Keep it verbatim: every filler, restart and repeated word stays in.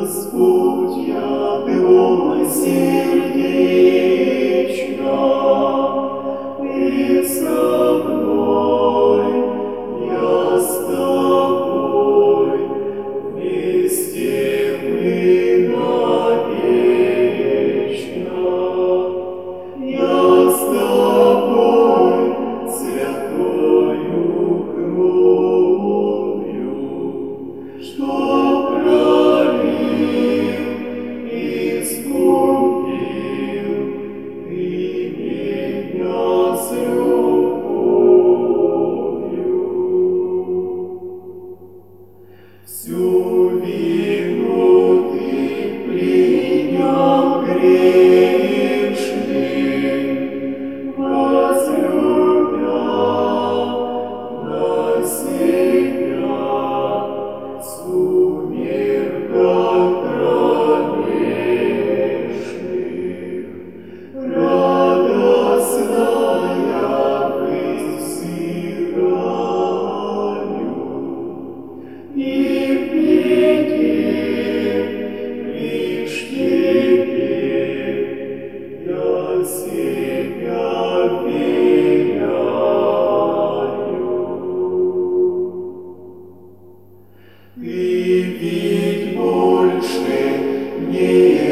Господь, я Его сердечно, и со мной, я с Тобой, вместе мы навечно. Я с Тобой, святою кровью, что пролил, искупил Ты меня с любовью. Всю вину Ты принял грешный, возлюбя на себя, сумерках кромешных. Радостная взираю, и петь лишь Тебе я себя вверяю. Ты ведь больше не